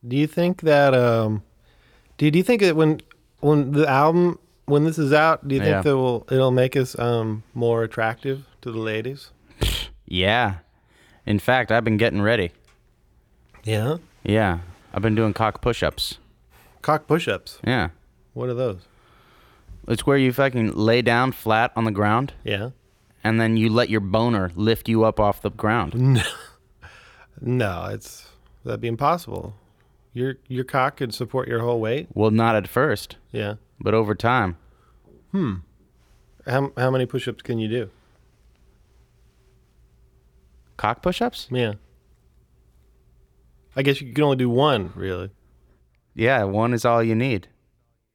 Do you think that do you think that when the album when this is out, do you think Yeah. that it'll make us more attractive to the ladies? Yeah. In fact, I've been getting ready. Yeah. Yeah. I've been doing cock push-ups. Cock push-ups. Yeah. What are those? It's where you fucking lay down flat on the ground Yeah. and then you let your boner lift you up off the ground. No, that'd be impossible. Your cock could support your whole weight. Well, not at first, Yeah. but over time. How many push-ups can you do? Cock push-ups? Yeah. I guess you can only do one, really. Yeah, one is all you need.